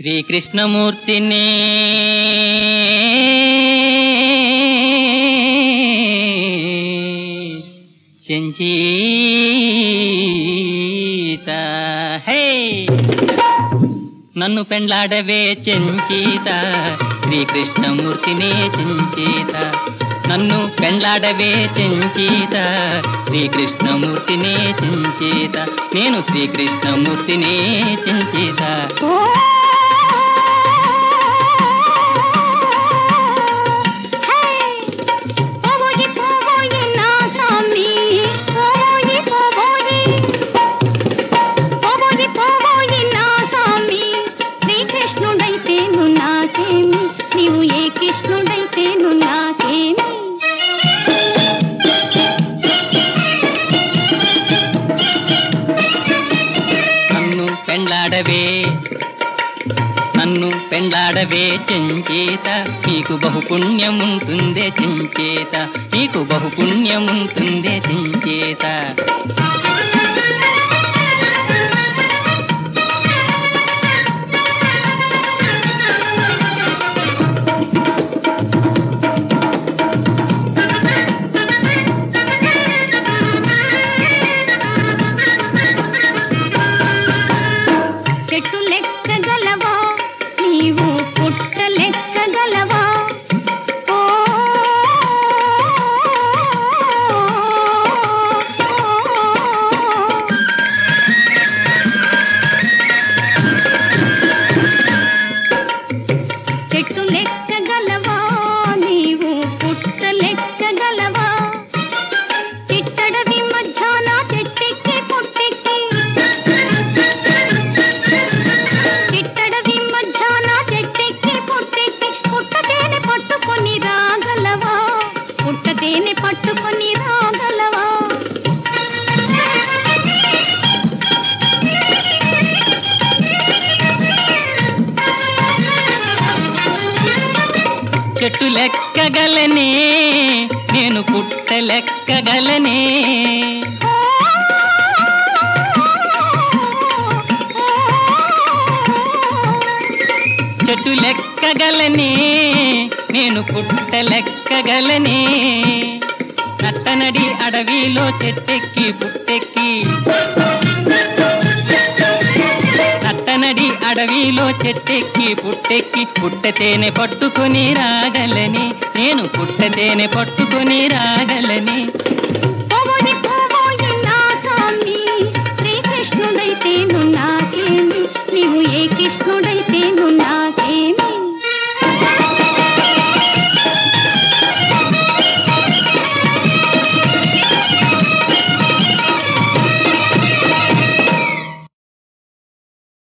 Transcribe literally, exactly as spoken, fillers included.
శ్రీకృష్ణమూర్తిని చెంచీత హే నన్ను పెండ్లాడవే చెంచీత శ్రీకృష్ణమూర్తిని చెంచీత నన్ను పెండ్లాడవే చెంచీత శ్రీకృష్ణమూర్తిని చెంచీత నేను శ్రీకృష్ణమూర్తిని చెంచీత పెండ్లాడవే నన్ను పెండ్లాడవే చెంచేత నీకు బహుపుణ్యముంటుందే చెంచేత నీకు బహుపుణ్యముంటుందే చెంచేత చెట్టు లెక్కగలవా నీవు పుట్ట లెక్కగలవా ఓ చెట్టు లెక్కగలవా నీవు పుట్ట లెక్కగలవా చిట్టడవి మధ్యాహ్న చెట్టెక్కి పుట్టెక్కి పుట్టతేనె పట్టుకొని రాగలవా చెట్టు లెక్కగలనే నేను పుట్ట లెక్కగలనే చెట్టు లెక్కగలనే నేను పుట్ట లెక్కగలనే నట్టనడి అడవిలో చెట్టెక్కి పుట్టెక్కి నట్టనడి అడవిలో చెట్టెక్కి పుట్టెక్కి పుట్టతేనె పట్టుకొని రాగలని నేను పుట్టతేనె పట్టుకొని రాగలని